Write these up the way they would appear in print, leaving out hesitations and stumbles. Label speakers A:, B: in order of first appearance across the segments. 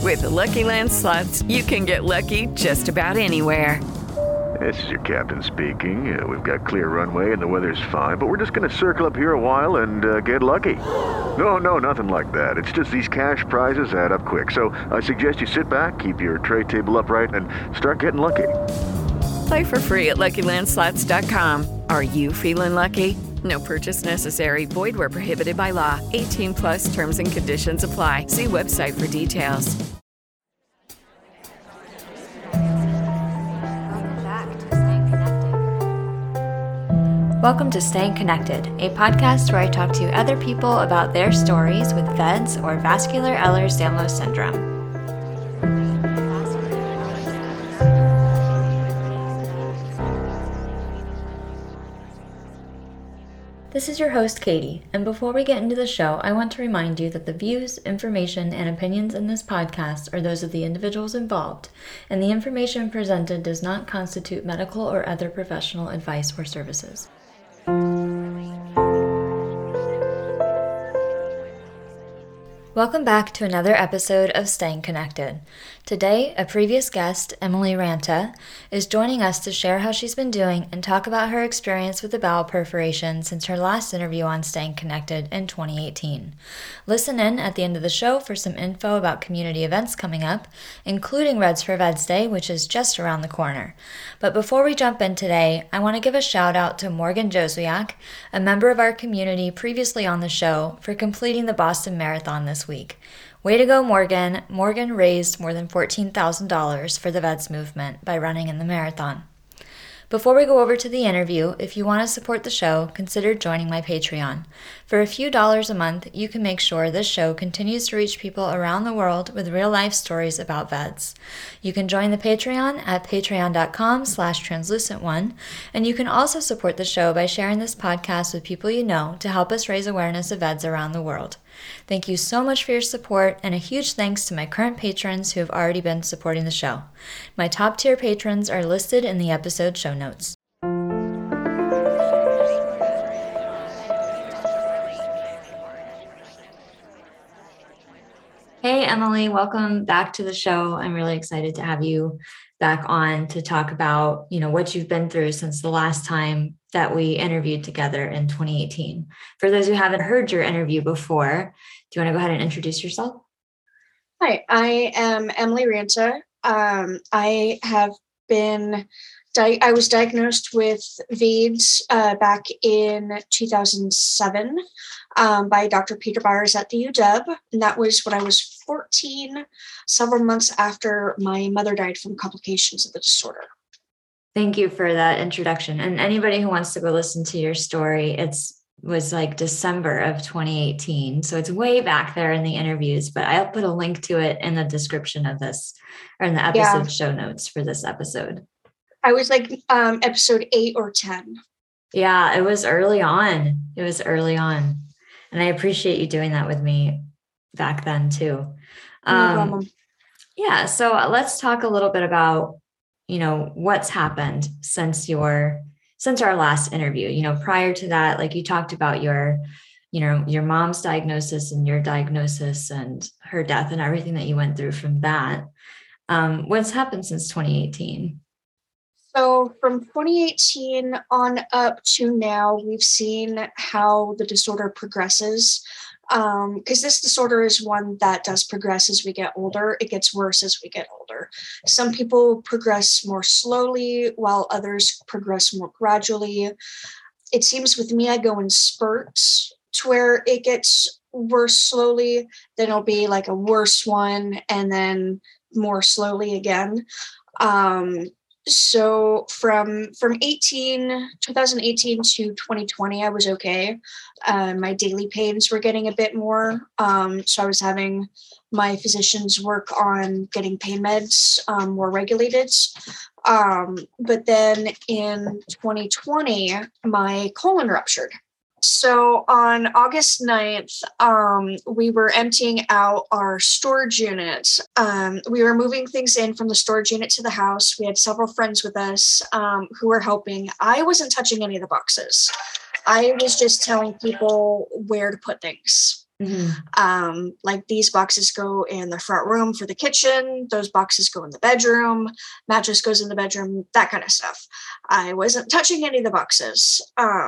A: With the Lucky Land Slots, you can get lucky just about anywhere.
B: This is your captain speaking. We've got clear runway and the weather's fine, but we're just going to circle up here a while and get lucky. No, nothing like that. It's just these cash prizes add up quick. So I suggest you sit back, keep your tray table upright, and start getting lucky.
A: Play for free at LuckyLandSlots.com. Are you feeling lucky? No purchase necessary. Void where prohibited by law. 18 plus terms and conditions apply. See website for details.
C: Welcome to Staying Connected, a podcast where I talk to other people about their stories with VEDS or vascular Ehlers-Danlos syndrome. This is your host, Katie, and before we get into the show, I want to remind you that the views, information, and opinions in this podcast are those of the individuals involved, and the information presented does not constitute medical or other professional advice or services. Welcome back to another episode of Staying Connected. Today, a previous guest, Emily Ranta, is joining us to share how she's been doing and talk about her experience with the bowel perforation since her last interview on Staying Connected in 2018. Listen in at the end of the show for some info about community events coming up, including Reds for Veds Day, which is just around the corner. But before we jump in today, I want to give a shout out to Morgan Joswiak, a member of our community previously on the show, for completing the Boston Marathon this week. Way to go, Morgan. Morgan raised more than $14,000 for the VEDS movement by running in the marathon. Before we go over to the interview, if you want to support the show, consider joining my Patreon. For a few dollars a month, you can make sure this show continues to reach people around the world with real-life stories about VEDS. You can join the Patreon at patreon.com/translucent1, and you can also support the show by sharing this podcast with people you know to help us raise awareness of VEDS around the world. Thank you so much for your support, and a huge thanks to my current patrons who have already been supporting the show. My top tier patrons are listed in the episode show notes. Hey, Emily, welcome back to the show. I'm really excited to have you back on to talk about, what you've been through since the last time that we interviewed together in 2018. For those who haven't heard your interview before, do you want to go ahead and introduce yourself?
D: Hi, I am Emily Ranta. I was diagnosed with VEDS back in 2007 by Dr. Peter Byers at the UW, and that was when I was 14, several months after my mother died from complications of the disorder.
C: Thank you for that introduction. And anybody who wants to go listen to your story, was like December of 2018. So it's way back there in the interviews, but I'll put a link to it in the description of this or in the episode show notes for this episode.
D: I was like episode 8 or 10.
C: Yeah, it was early on. And I appreciate you doing that with me back then too.
D: No problem.
C: Yeah. So let's talk a little bit about, what's happened since our last interview. Prior to that, like you talked about your mom's diagnosis and your diagnosis and her death and everything that you went through from that. What's happened since 2018?
D: So from 2018 on up to now, we've seen how the disorder progresses. Because this disorder is one that does progress as we get older. It gets worse as we get older. Some people progress more slowly, while others progress more gradually. It seems with me, I go in spurts to where it gets worse slowly, then it'll be like a worse one, and then more slowly again. So from 2018 to 2020, I was okay. My daily pains were getting a bit more. So I was having my physicians work on getting pain meds more regulated. But then in 2020, my colon ruptured. So on August 9th, we were emptying out our storage unit. We were moving things in from the storage unit to the house. We had several friends with us who were helping. I wasn't touching any of the boxes. I was just telling people where to put things. Like these boxes go in the front room for the kitchen. Those boxes go in the bedroom. Mattress goes in the bedroom, that kind of stuff. I wasn't touching any of the boxes.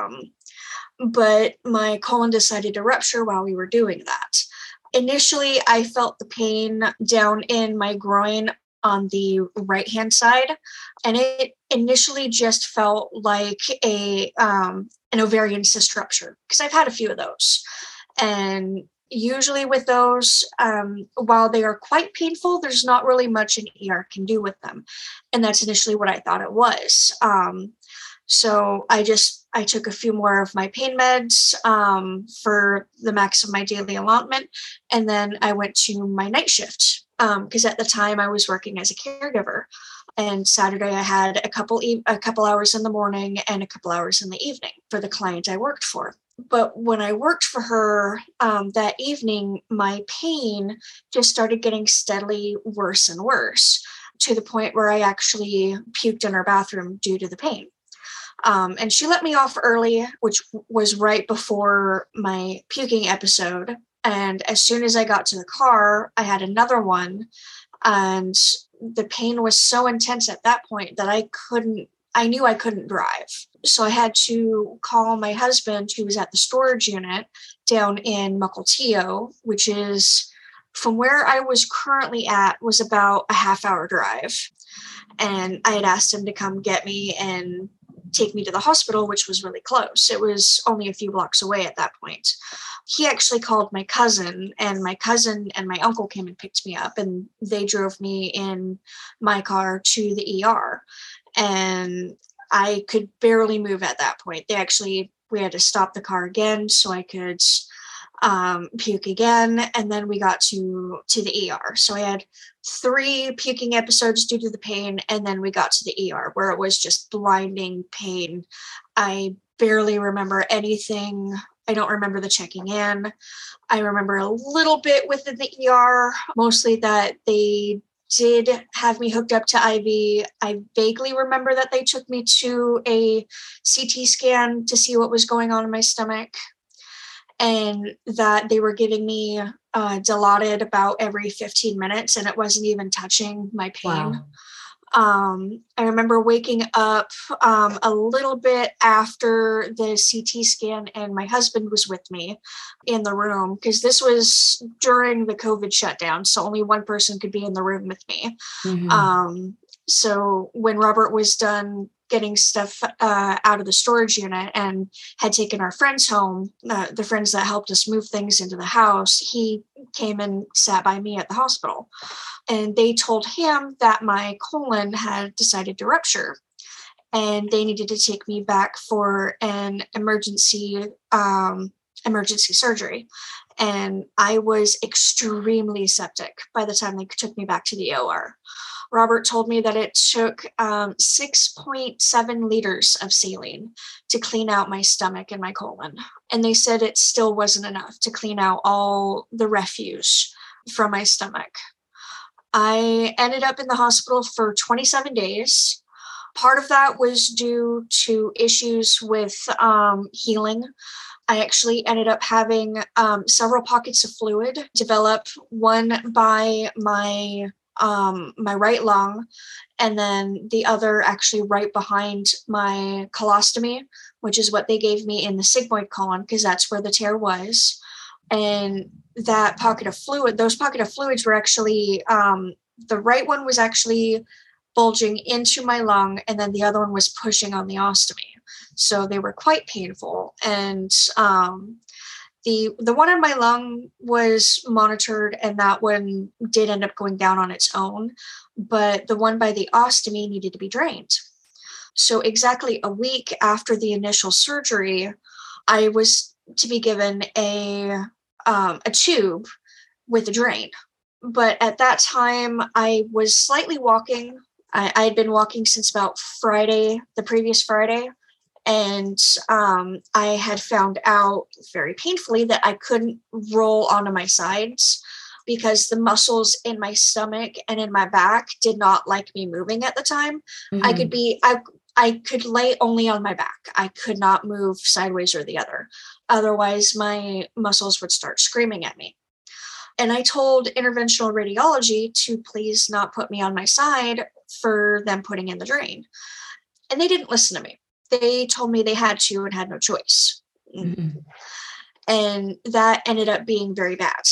D: But my colon decided to rupture while we were doing that. Initially, I felt the pain down in my groin on the right-hand side, and it initially just felt like an ovarian cyst rupture, because I've had a few of those. And usually with those, while they are quite painful, there's not really much an ER can do with them. And that's initially what I thought it was. So I took a few more of my pain meds for the max of my daily allotment. And then I went to my night shift because at the time I was working as a caregiver. And Saturday I had a couple hours in the morning and a couple hours in the evening for the client I worked for. But when I worked for her that evening, my pain just started getting steadily worse and worse, to the point where I actually puked in her bathroom due to the pain. And she let me off early, which was right before my puking episode. And as soon as I got to the car, I had another one. And the pain was so intense at that point that I knew I couldn't drive. So I had to call my husband, who was at the storage unit down in Mukilteo, which is from where I was currently at, was about a half-hour drive. And I had asked him to come get me and take me to the hospital, which was really close. It was only a few blocks away at that point. He actually called my cousin, and my cousin and my uncle came and picked me up, and they drove me in my car to the ER. And I could barely move at that point. We had to stop the car again so I could puke again. And then we got to the ER. So I had 3 puking episodes due to the pain. And then we got to the ER, where it was just blinding pain. I barely remember anything. I don't remember the checking in. I remember a little bit within the ER, mostly that they did have me hooked up to IV. I vaguely remember that they took me to a CT scan to see what was going on in my stomach, and that they were giving me Dilaudid about every 15 minutes, and it wasn't even touching my pain.
C: Wow.
D: I remember waking up a little bit after the CT scan, and my husband was with me in the room, because this was during the COVID shutdown, so only one person could be in the room with me. So when Robert was done getting stuff out of the storage unit and had taken our friends home, the friends that helped us move things into the house, he came and sat by me at the hospital. And they told him that my colon had decided to rupture, and they needed to take me back for an emergency surgery. And I was extremely septic by the time they took me back to the OR. Robert told me that it took 6.7 liters of saline to clean out my stomach and my colon. And they said it still wasn't enough to clean out all the refuse from my stomach. I ended up in the hospital for 27 days. Part of that was due to issues with healing. I actually ended up having several pockets of fluid develop, one by my right lung, and then the other actually right behind my colostomy, which is what they gave me in the sigmoid colon, because that's where the tear was. And those pocket of fluids were actually, the right one was actually bulging into my lung, and then the other one was pushing on the ostomy. So they were quite painful. And the one in my lung was monitored, and that one did end up going down on its own, but the one by the ostomy needed to be drained. So exactly a week after the initial surgery, I was to be given a tube with a drain. But at that time, I was slightly walking. I had been walking since about the previous Friday. And I had found out very painfully that I couldn't roll onto my sides because the muscles in my stomach and in my back did not like me moving at the time. I could lay only on my back. I could not move sideways or the other. Otherwise, my muscles would start screaming at me. And I told interventional radiology to please not put me on my side for them putting in the drain. And they didn't listen to me. They told me they had to and had no choice. Mm-hmm. And that ended up being very bad.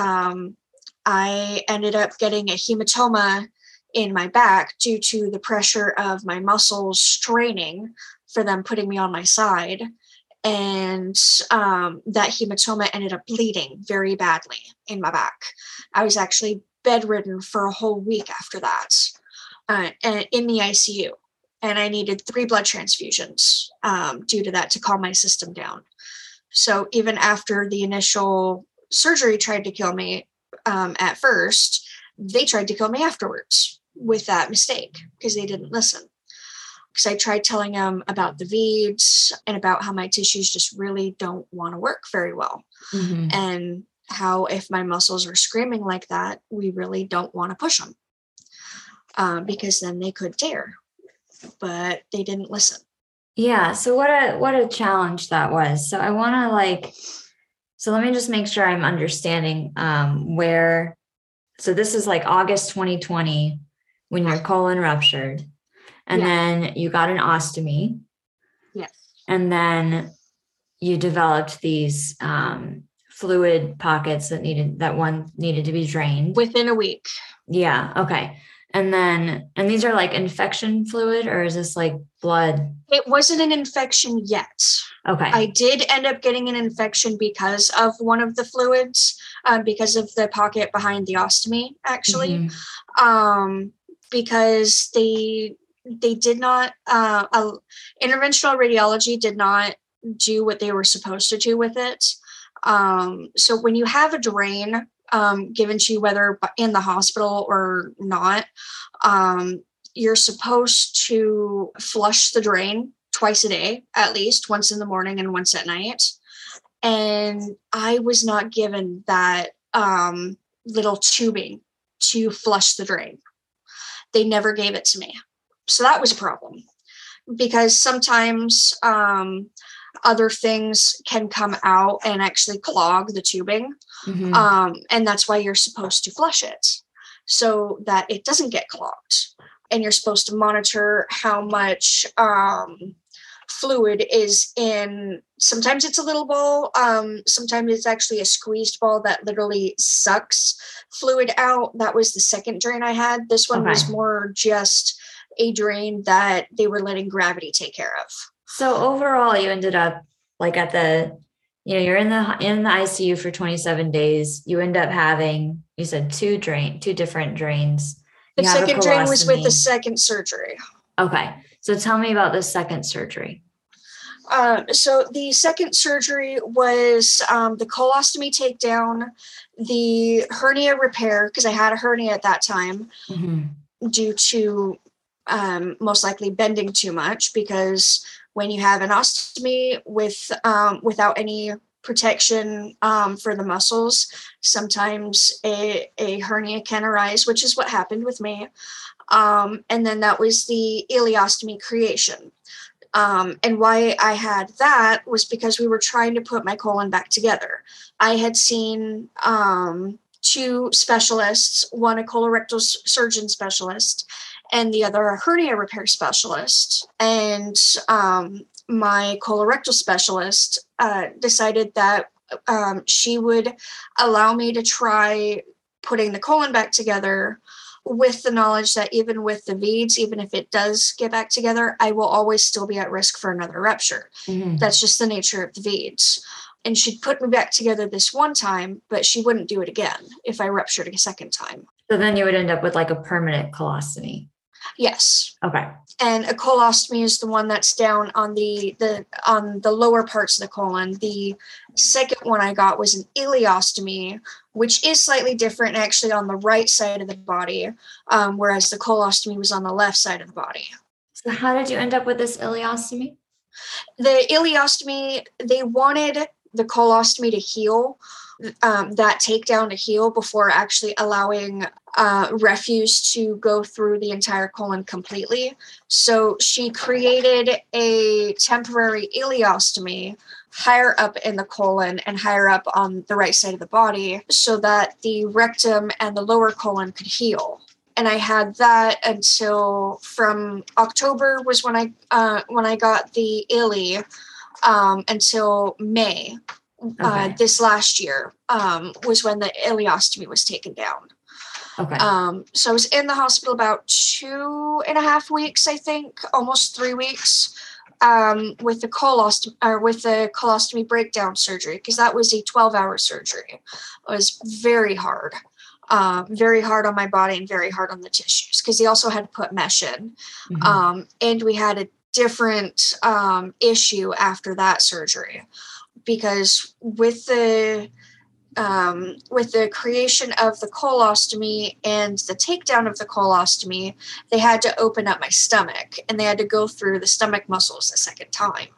D: I ended up getting a hematoma in my back due to the pressure of my muscles straining for them putting me on my side. And that hematoma ended up bleeding very badly in my back. I was actually bedridden for a whole week after that, and in the ICU. And I needed 3 blood transfusions due to that to calm my system down. So even after the initial surgery tried to kill me at first, they tried to kill me afterwards with that mistake because they didn't listen. Because I tried telling them about the VEEDS and about how my tissues just really don't want to work very well. Mm-hmm. And how if my muscles are screaming like that, we really don't want to push them because then they could tear. But they didn't listen.
C: Yeah. So what a challenge that was. So I want to so let me just make sure I'm understanding where. So this is like August 2020 when your colon ruptured. And then you got an ostomy.
D: Yes.
C: And then you developed these fluid pockets that needed to be drained.
D: Within a week.
C: Yeah. Okay. And these are like infection fluid, or is this like blood?
D: It wasn't an infection yet.
C: Okay.
D: I did end up getting an infection because of one of the fluids, because of the pocket behind the ostomy, actually. Mm-hmm. Because they did not, interventional radiology did not do what they were supposed to do with it. So when you have a drain given to you, whether in the hospital or not, you're supposed to flush the drain twice a day, at least once in the morning and once at night. And I was not given that little tubing to flush the drain. They never gave it to me. So that was a problem because sometimes other things can come out and actually clog the tubing. Mm-hmm. And that's why you're supposed to flush it so that it doesn't get clogged. And you're supposed to monitor how much fluid is in. Sometimes it's a little ball. Sometimes it's actually a squeezed ball that literally sucks fluid out. That was the second drain I had. This one was more just a drain that they were letting gravity take care of.
C: So overall, you ended up like at you're in the ICU for 27 days. You end up having, you said two different drains.
D: The second drain was with the second surgery.
C: Okay. So tell me about the second surgery.
D: So the second surgery was the colostomy takedown, the hernia repair, because I had a hernia at that time, mm-hmm. due to most likely bending too much, because when you have an ostomy without any protection for the muscles, sometimes a hernia can arise, which is what happened with me. And then that was the ileostomy creation. And why I had that was because we were trying to put my colon back together. I had seen 2 specialists, one a colorectal surgeon specialist and the other a hernia repair specialist. And my colorectal specialist decided that she would allow me to try putting the colon back together, with the knowledge that even with the VEEDS, even if it does get back together, I will always still be at risk for another rupture. Mm-hmm. That's just the nature of the VEEDS. And she'd put me back together this one time, but she wouldn't do it again if I ruptured a second time.
C: So then you would end up with like a permanent colostomy.
D: Yes.
C: Okay.
D: And a colostomy is the one that's down on the lower parts of the colon. The second one I got was an ileostomy, which is slightly different, actually on the right side of the body, whereas the colostomy was on the left side of the body.
C: So how did you end up with this ileostomy?
D: The ileostomy, they wanted the colostomy to heal that takedown to heal before actually allowing refuse to go through the entire colon completely. So she created a temporary ileostomy higher up in the colon and higher up on the right side of the body so that the rectum and the lower colon could heal. And I had that until from October was when I got the ileostomy, until May.
C: Okay.
D: This last year was when the ileostomy was taken down.
C: Okay.
D: So I was in the hospital about 2.5 weeks, I think, almost 3 weeks, with the colostomy breakdown surgery, because that was a 12-hour surgery. It was very hard on my body and very hard on the tissues, because he also had to put mesh in.
C: Mm-hmm.
D: And we had a different issue after that surgery, because with the creation of the colostomy and the takedown of the colostomy, they had to open up my stomach and they had to go through the stomach muscles a second time.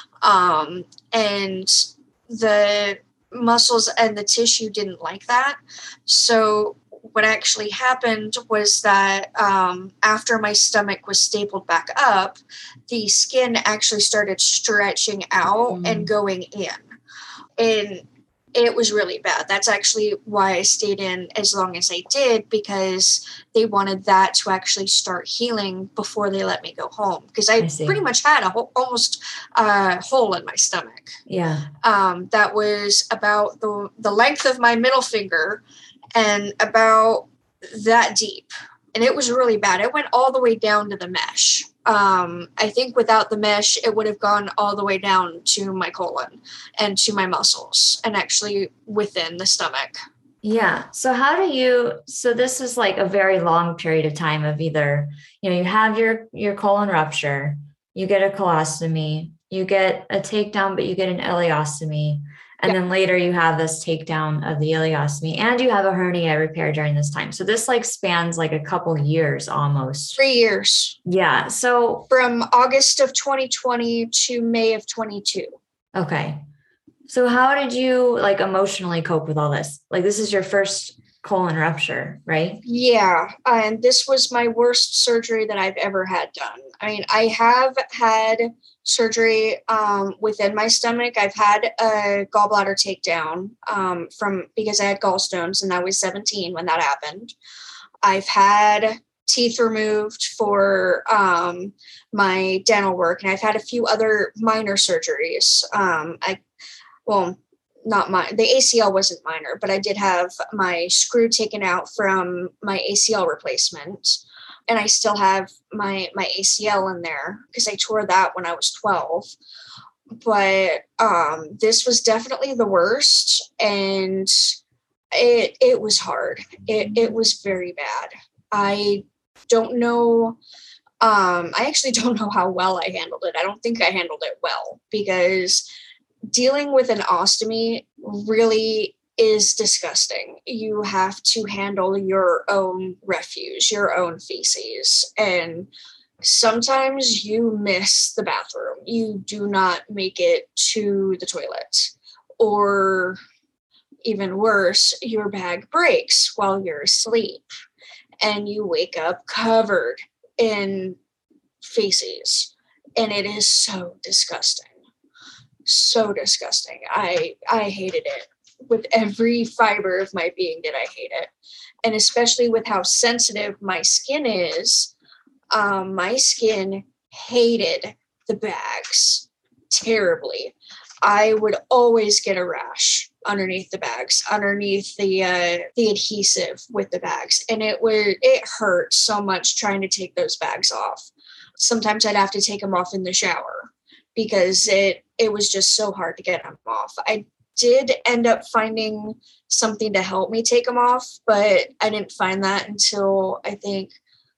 D: And the muscles and the tissue didn't like that. So what actually happened was that after my stomach was stapled back up, the skin actually started stretching out and going in. And it was really bad. That's actually why I stayed in as long as I did, because they wanted that to actually start healing before they let me go home. Because I pretty much had almost a hole in my stomach.
C: Yeah.
D: That was about the length of my middle finger and about that deep. And it was really bad. It went all the way down to the mesh. I think without the mesh, it would have gone all the way down to my colon and to my muscles and actually within the stomach.
C: Yeah. So so this is like a very long period of time of either, you have your colon rupture, you get a colostomy, you get a takedown, but you get an ileostomy. And then later you have this takedown of the ileostomy and you have a hernia repair during this time. So this spans a couple years almost.
D: 3 years.
C: Yeah. So
D: from August of 2020 to May of 22.
C: Okay. So how did you emotionally cope with all this? This is your first colon rupture, right?
D: Yeah. And this was my worst surgery that I've ever had done. I mean, I have had surgery within my stomach. I've had a gallbladder takedown because I had gallstones, and I was 17 when that happened. I've had teeth removed for my dental work, and I've had a few other minor surgeries. The ACL wasn't minor, but I did have my screw taken out from my ACL replacement. And I still have my ACL in there because I tore that when I was 12. But this was definitely the worst. And it was hard. It was very bad. I don't know. I actually don't know how well I handled it. I don't think I handled it well, because dealing with an ostomy really is disgusting. You have to handle your own refuse, your own feces, and sometimes you miss the bathroom. You do not make it to the toilet, or even worse, your bag breaks while you're asleep and you wake up covered in feces, and it is so disgusting. So disgusting. I hated it with every fiber of my being. Did I hate it? And especially with how sensitive my skin is, my skin hated the bags terribly. I would always get a rash underneath the bags, underneath the adhesive with the bags, and it hurt so much trying to take those bags off. Sometimes I'd have to take them off in the shower because it was just so hard to get them off. I did end up finding something to help me take them off, but I didn't find that until I think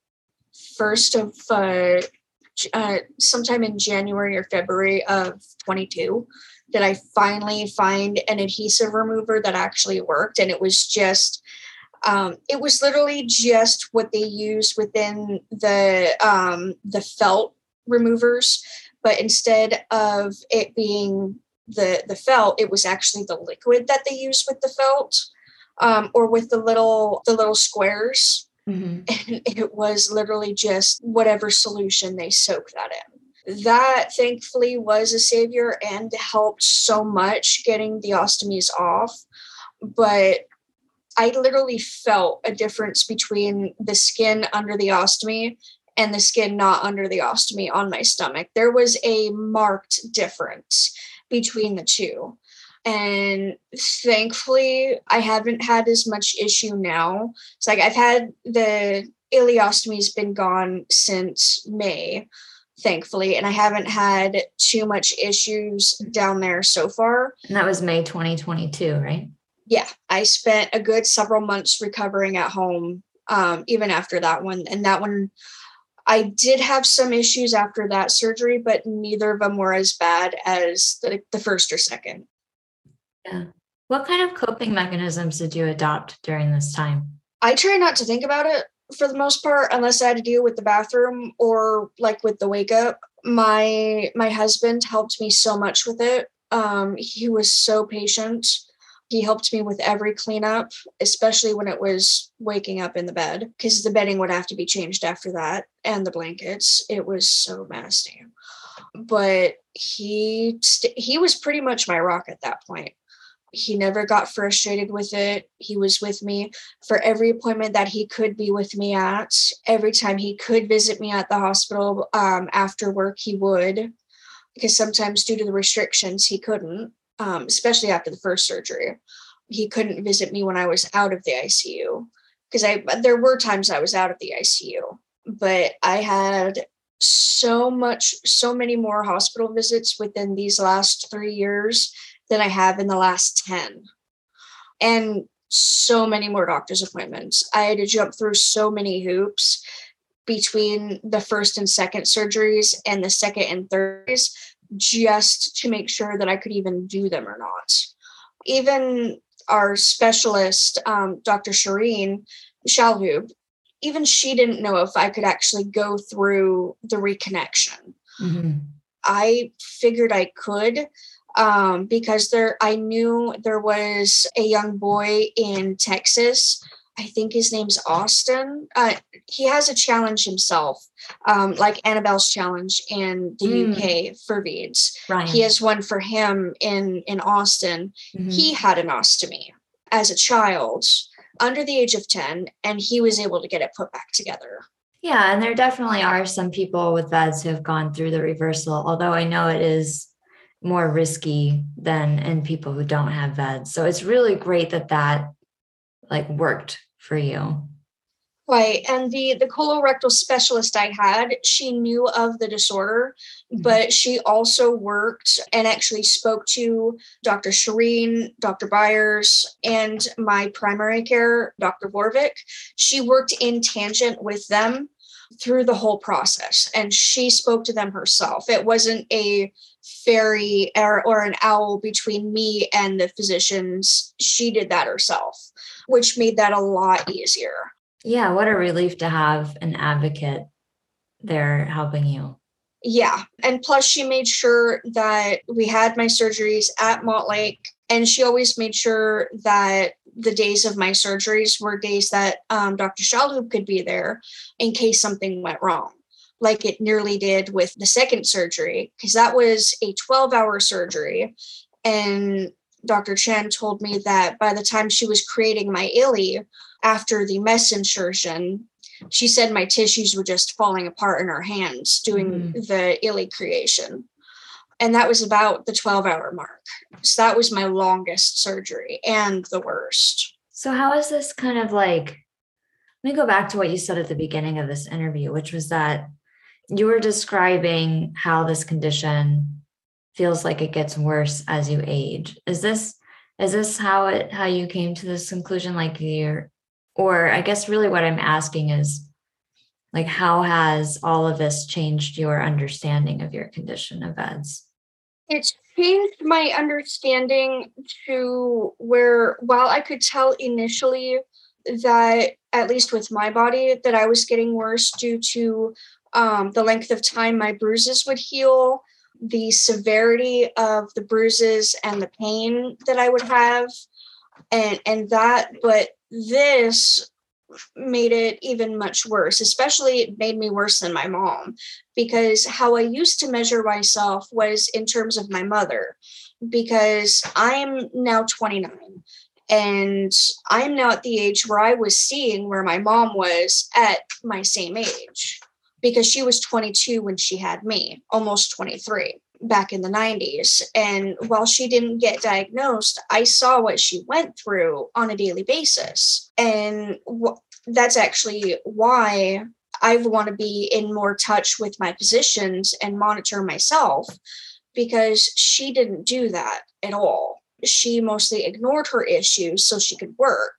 D: sometime in January or February of 22 that I finally find an adhesive remover that actually worked. And it was just, it was literally just what they use within the felt removers. But instead of it being the felt, it was actually the liquid that they used with the felt, or with the little squares.
C: Mm-hmm.
D: And it was literally just whatever solution they soaked that in. That thankfully was a savior and helped so much getting the ostomies off. But I literally felt a difference between the skin under the ostomy and the skin not under the ostomy on my stomach. There was a marked difference between the two. And thankfully, I haven't had as much issue now. It's like I've had the ileostomies been gone since May, thankfully, and I haven't had too much issues down there so far.
C: And that was May 2022, right?
D: Yeah, I spent a good several months recovering at home, even after that one. And that one, I did have some issues after that surgery, but neither of them were as bad as the first or second.
C: Yeah. What kind of coping mechanisms did you adopt during this time?
D: I try not to think about it for the most part, unless I had to deal with the bathroom or like with the wake up. My husband helped me so much with it. He was so patient. He helped me with every cleanup, especially when it was waking up in the bed, because the bedding would have to be changed after that, and the blankets. It was so nasty. But he was pretty much my rock at that point. He never got frustrated with it. He was with me for every appointment that he could be with me at. Every time he could visit me at the hospital after work, he would, because sometimes due to the restrictions, he couldn't, especially after the first surgery. He couldn't visit me when I was out of the ICU, because there were times I was out of the ICU, but I had so many more hospital visits within these last 3 years than I have in the last 10. And so many more doctor's appointments. I had to jump through so many hoops between the first and second surgeries and the second and thirds just to make sure that I could even do them or not. Even our specialist, Dr. Shireen Shalhoub, even she didn't know if I could actually go through the reconnection.
C: Mm-hmm.
D: I figured I could, because I knew there was a young boy in Texas. I think his name's Austin. He has a challenge himself, like Annabelle's challenge in the UK for VEDS.
C: Right.
D: He has one for him in Austin. Mm-hmm. He had an ostomy as a child under the age of 10, and he was able to get it put back together.
C: Yeah, and there definitely are some people with VEDS who have gone through the reversal, although I know it is more risky than in people who don't have VEDS. So it's really great that like worked for you.
D: Right. And the colorectal specialist I had, she knew of the disorder, but she also worked and actually spoke to Dr. Shireen, Dr. Byers, and my primary care, Dr. Vorvik. She worked in tangent with them through the whole process, and she spoke to them herself. It wasn't a fairy or an owl between me and the physicians. She did that herself, which made that a lot easier.
C: Yeah, what a relief to have an advocate there helping you.
D: Yeah. And plus she made sure that we had my surgeries at Montlake, and she always made sure that the days of my surgeries were days that Dr. Shalhoub could be there in case something went wrong, like it nearly did with the second surgery, because that was a 12-hour surgery. And Dr. Chen told me that by the time she was creating my ileum after the mesh insertion, she said my tissues were just falling apart in her hands doing the ileum creation. And that was about the 12-hour mark. So that was my longest surgery and the worst.
C: So how is this kind of like, let me go back to what you said at the beginning of this interview, which was that you were describing how this condition feels like it gets worse as you age. Is this how you came to this conclusion? Or I guess really what I'm asking is, like, how has all of this changed your understanding of your condition of VEDS?
D: It's changed my understanding to where, while I could tell initially that, at least with my body, that I was getting worse due to the length of time my bruises would heal, the severity of the bruises and the pain that I would have, but this made it even much worse. Especially, it made me worse than my mom, because how I used to measure myself was in terms of my mother, because I'm now 29 and I'm now at the age where I was seeing where my mom was at my same age, because she was 22 when she had me, almost 23 back in the 90s. And while she didn't get diagnosed, I saw what she went through on a daily basis. And that's actually why I want to be in more touch with my physicians and monitor myself, because she didn't do that at all. She mostly ignored her issues so she could work,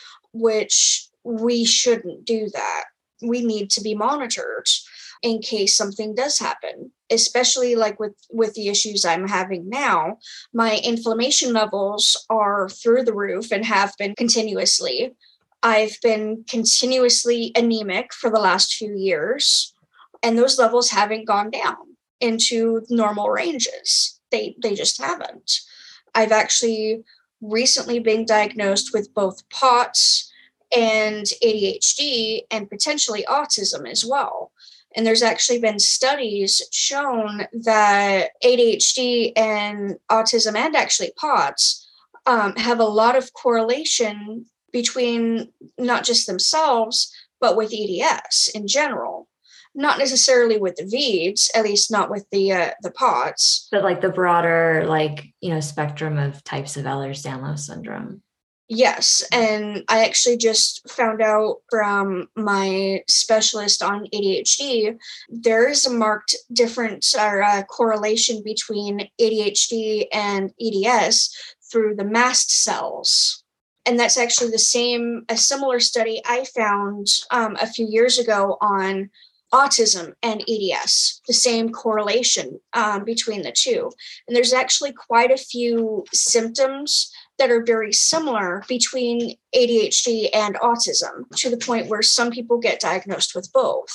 D: which we shouldn't do that. We need to be monitored in case something does happen, especially like with the issues I'm having now. My inflammation levels are through the roof and have been continuously. I've been continuously anemic for the last few years, and those levels haven't gone down into normal ranges. They just haven't. I've actually recently been diagnosed with both POTS and ADHD and potentially autism as well. And there's actually been studies shown that ADHD and autism, and actually POTS, have a lot of correlation between not just themselves, but with EDS in general. Not necessarily with the VEDS, at least not with the POTS.
C: But like the broader, spectrum of types of Ehlers-Danlos syndrome.
D: Yes, and I actually just found out from my specialist on ADHD, there is a marked difference or correlation between ADHD and EDS through the mast cells. And that's actually a similar study I found a few years ago on autism and EDS, the same correlation between the two. And there's actually quite a few symptoms that are very similar between ADHD and autism, to the point where some people get diagnosed with both.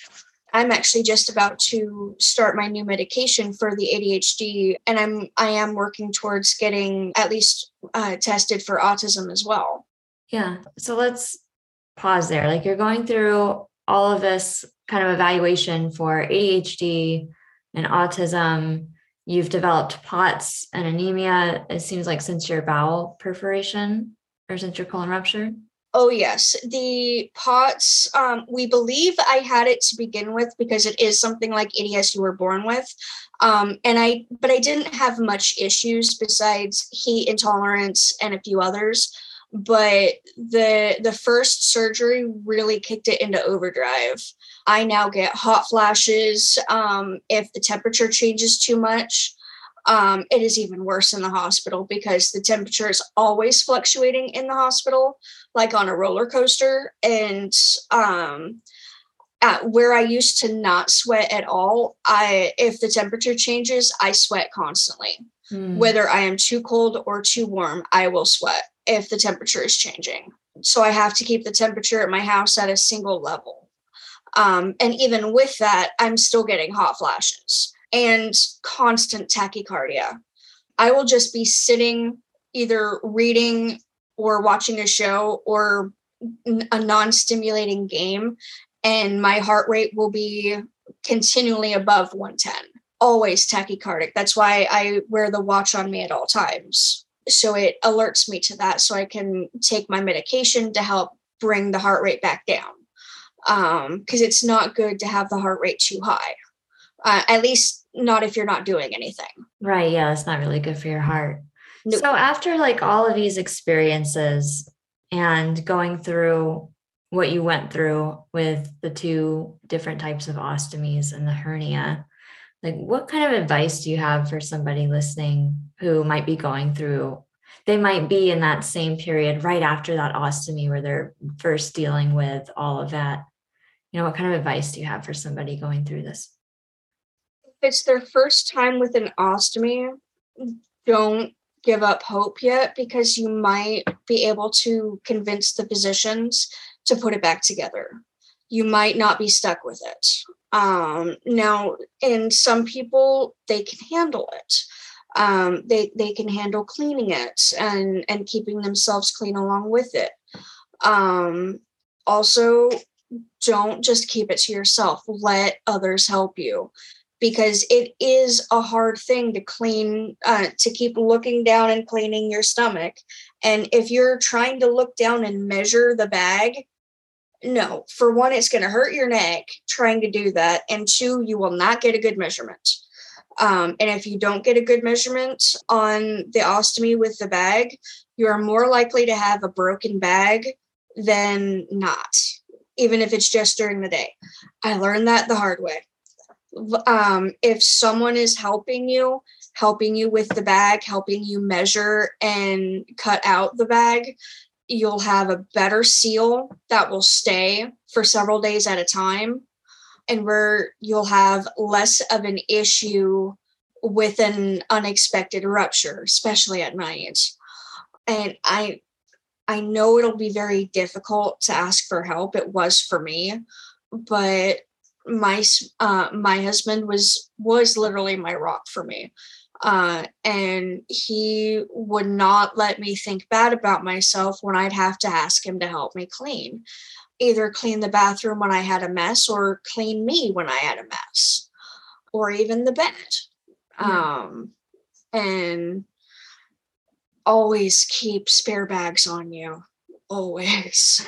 D: I'm actually just about to start my new medication for the ADHD, and I am working towards getting at least tested for autism as well.
C: Yeah. So let's pause there. Like, you're going through all of this kind of evaluation for ADHD and autism. You've developed POTS and anemia, it seems like, since your bowel perforation or since your colon rupture.
D: Oh, yes. The POTS, we believe I had it to begin with because it is something like EDS you were born with. But I didn't have much issues besides heat intolerance and a few others. But the first surgery really kicked it into overdrive. I now get hot flashes if the temperature changes too much. It is even worse in the hospital because the temperature is always fluctuating in the hospital, like on a roller coaster. And where I used to not sweat at all, if the temperature changes, I sweat constantly. Whether I am too cold or too warm, I will sweat if the temperature is changing. So I have to keep the temperature at my house at a single level. And even with that, I'm still getting hot flashes and constant tachycardia. I will just be sitting, either reading or watching a show or a non-stimulating game, and my heart rate will be continually above 110, always tachycardic. That's why I wear the watch on me at all times. So it alerts me to that so I can take my medication to help bring the heart rate back down. Because it's not good to have the heart rate too high, at least not if you're not doing anything.
C: Right. Yeah. It's not really good for your heart.
D: Nope.
C: So after like all of these experiences and going through what you went through with the two different types of ostomies and the hernia, like, what kind of advice do you have for somebody listening who might be going through, they might be in that same period right after that ostomy where they're first dealing with all of that? What kind of advice do you have for somebody going through this?
D: If it's their first time with an ostomy, don't give up hope yet, because you might be able to convince the physicians to put it back together. You might not be stuck with it. Now, in some people, they can handle it. They can handle cleaning it and keeping themselves clean along with it. Also, don't just keep it to yourself. Let others help you, because it is a hard thing to clean, to keep looking down and cleaning your stomach. And if you're trying to look down and measure the bag, no, for one, it's going to hurt your neck trying to do that. And two, you will not get a good measurement. And if you don't get a good measurement on the ostomy with the bag, you are more likely to have a broken bag than not, even if it's just during the day. I learned that the hard way. If someone is helping you with the bag, helping you measure and cut out the bag, you'll have a better seal that will stay for several days at a time, and where you'll have less of an issue with an unexpected rupture, especially at night. And I know it'll be very difficult to ask for help. It was for me, but my husband was literally my rock for me. And he would not let me think bad about myself when I'd have to ask him to help me clean. Either clean the bathroom when I had a mess, or clean me when I had a mess, or even the bed. And always keep spare bags on you. Always.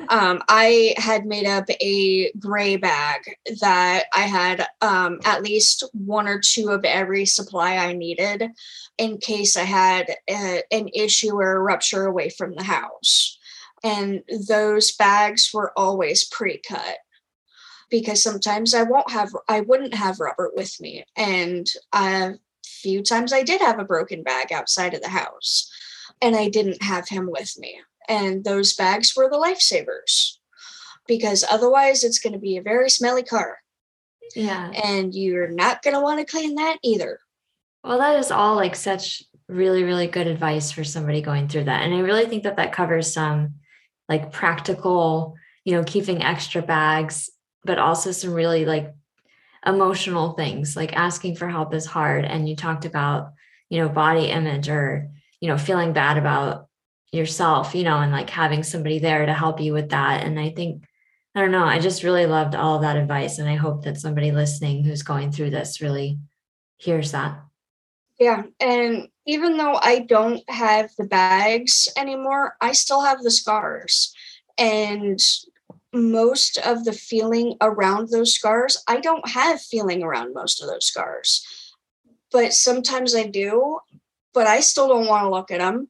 D: I had made up a gray bag that I had at least one or two of every supply I needed in case I had an issue or a rupture away from the house. And those bags were always pre-cut, because sometimes I wouldn't have rubber with me. And a few times I did have a broken bag outside of the house, and I didn't have him with me. And those bags were the lifesavers, because otherwise it's going to be a very smelly car.
C: Yeah.
D: And you're not going to want to clean that either.
C: Well, that is all like such really, really good advice for somebody going through that. And I really think that covers some like practical, keeping extra bags, but also some really like emotional things, like asking for help is hard. And you talked about, body image, or, feeling bad about yourself, and like having somebody there to help you with that. And I think, I don't know, I just really loved all of that advice. And I hope that somebody listening who's going through this really hears that.
D: Yeah. And even though I don't have the bags anymore, I still have the scars. And most of the feeling around those scars, I don't have feeling around most of those scars. But sometimes I do, but I still don't want to look at them.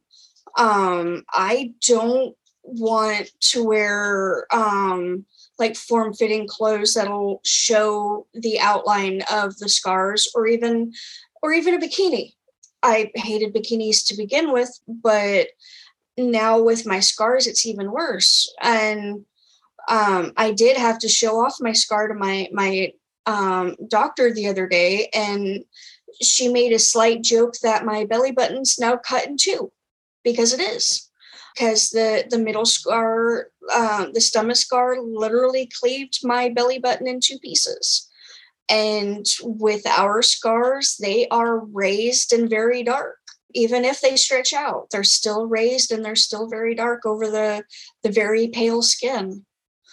D: I don't want to wear like form-fitting clothes that'll show the outline of the scars, or even a bikini. I hated bikinis to begin with, but now with my scars, it's even worse. And I did have to show off my scar to my doctor the other day, and she made a slight joke that my belly button's now cut in two, because it is. Because the middle scar, the stomach scar, literally cleaved my belly button in two pieces. And with our scars, they are raised and very dark. Even if they stretch out, they're still raised and they're still very dark over the very pale skin.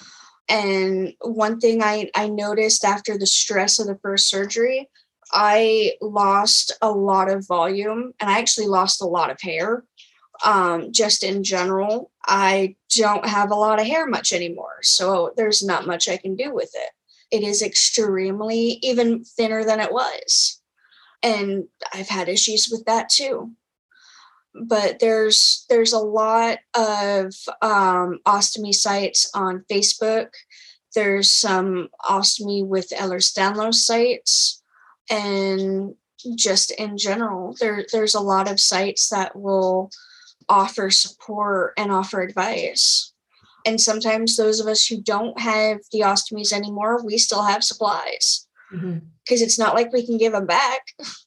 D: And one thing I noticed after the stress of the first surgery, I lost a lot of volume, and I actually lost a lot of hair. Just in general, I don't have a lot of hair much anymore, so there's not much I can do with it. It is extremely even thinner than it was. And I've had issues with that too. But there's a lot of ostomy sites on Facebook. There's some ostomy with Ehlers-Danlos sites. And just in general, there's a lot of sites that will offer support and offer advice. And sometimes those of us who don't have the ostomies anymore, we still have supplies, because it's not like we can give them back.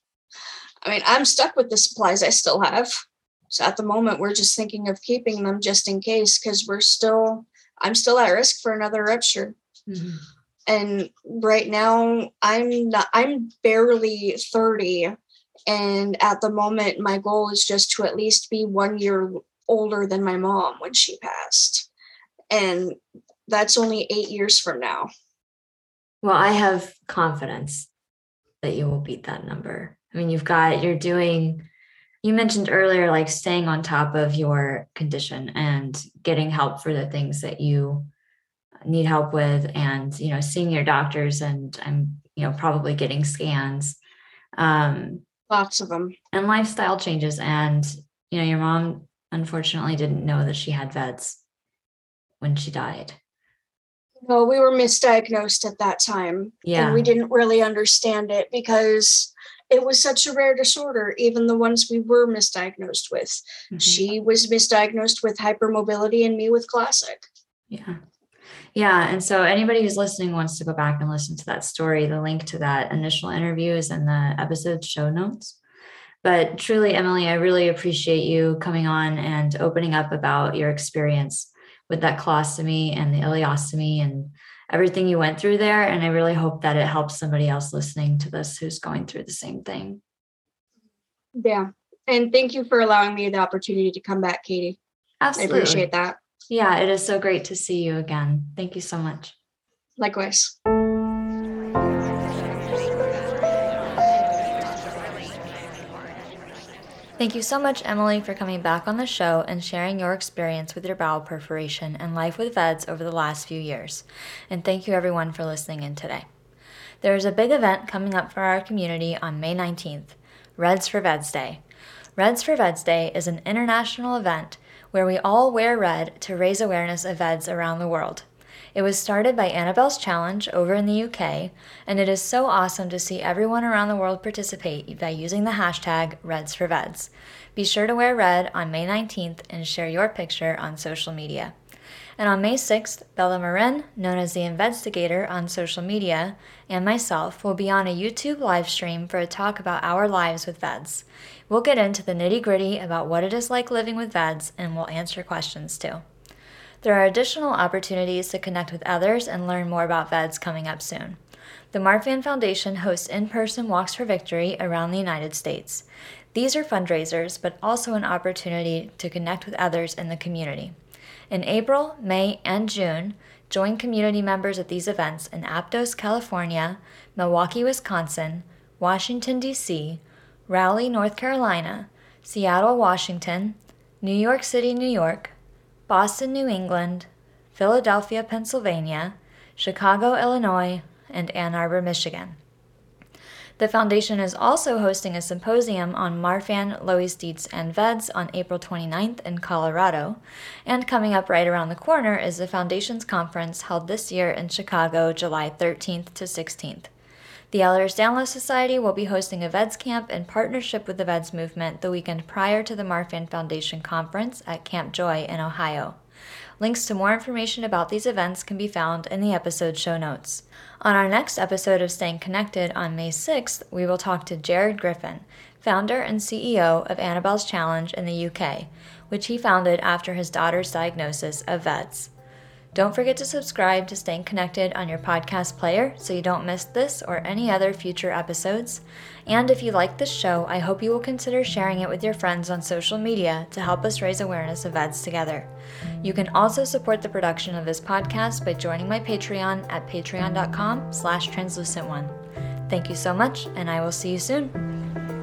D: I mean, I'm stuck with the supplies I still have. So at the moment, we're just thinking of keeping them just in case, because I'm still at risk for another rupture. And right now I'm barely 30. And at the moment, my goal is just to at least be 1 year older than my mom when she passed. And that's only 8 years from now.
C: Well, I have confidence that you will beat that number. I mean, you mentioned earlier, like staying on top of your condition and getting help for the things that you need help with, and, seeing your doctors, and I'm, probably getting scans.
D: Lots of them.
C: And lifestyle changes. And, your mom unfortunately didn't know that she had VEDS when she died.
D: No, we were misdiagnosed at that time.
C: Yeah.
D: And we didn't really understand it because it was such a rare disorder, even the ones we were misdiagnosed with. Mm-hmm. She was misdiagnosed with hypermobility and me with classic.
C: Yeah. Yeah. And so anybody who's listening wants to go back and listen to that story. The link to that initial interview is in the episode show notes. But truly, Emily, I really appreciate you coming on and opening up about your experience with that colostomy and the ileostomy and everything you went through there. And I really hope that it helps somebody else listening to this who's going through the same thing.
D: Yeah. And thank you for allowing me the opportunity to come back, Katie.
C: Absolutely.
D: I appreciate that.
C: Yeah, it is so great to see you again. Thank you so much.
D: Likewise.
C: Thank you so much, Emily, for coming back on the show and sharing your experience with your bowel perforation and life with VEDS over the last few years. And thank you, everyone, for listening in today. There is a big event coming up for our community on May 19th, Reds for VEDS Day. Reds for VEDS Day is an international event where we all wear red to raise awareness of VEDS around the world. It was started by Annabelle's Challenge over in the UK, and it is so awesome to see everyone around the world participate by using the hashtag RedsForVEDS. Be sure to wear red on May 19th and share your picture on social media. And on May 6th, Bella Marin, known as the Investigator on social media, and myself will be on a YouTube live stream for a talk about our lives with VEDS. We'll get into the nitty-gritty about what it is like living with VEDS, and we'll answer questions too. There are additional opportunities to connect with others and learn more about VEDS coming up soon. The Marfan Foundation hosts in-person Walks for Victory around the United States. These are fundraisers, but also an opportunity to connect with others in the community. In April, May, and June, join community members at these events in Aptos, California, Milwaukee, Wisconsin, Washington, D.C., Raleigh, North Carolina, Seattle, Washington, New York City, New York, Boston, New England, Philadelphia, Pennsylvania, Chicago, Illinois, and Ann Arbor, Michigan. The foundation is also hosting a symposium on Marfan, Loeys Dietz, and VEDS on April 29th in Colorado, and coming up right around the corner is the foundation's conference held this year in Chicago, July 13th to 16th. The Ehlers-Danlos Society will be hosting a VEDS camp in partnership with the VEDS movement the weekend prior to the Marfan Foundation Conference at Camp Joy in Ohio. Links to more information about these events can be found in the episode show notes. On our next episode of Staying Connected on May 6th, we will talk to Jared Griffin, founder and CEO of Annabelle's Challenge in the UK, which he founded after his daughter's diagnosis of VEDS. Don't forget to subscribe to Staying Connected on your podcast player so you don't miss this or any other future episodes. And if you like this show, I hope you will consider sharing it with your friends on social media to help us raise awareness of VEDS together. You can also support the production of this podcast by joining my Patreon at patreon.com/translucent1. Thank you so much, and I will see you soon.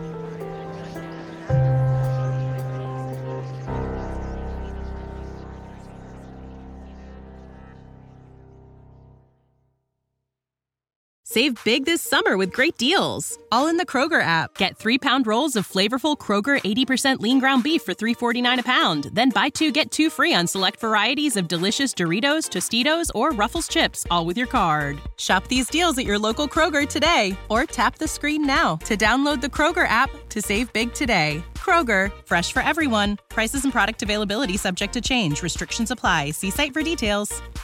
E: Save big this summer with great deals, all in the Kroger app. Get 3-pound rolls of flavorful Kroger 80% lean ground beef for $3.49 a pound. Then buy 2, get 2 free on select varieties of delicious Doritos, Tostitos, or Ruffles chips, all with your card. Shop these deals at your local Kroger today, or tap the screen now to download the Kroger app to save big today. Kroger, fresh for everyone. Prices and product availability subject to change. Restrictions apply. See site for details.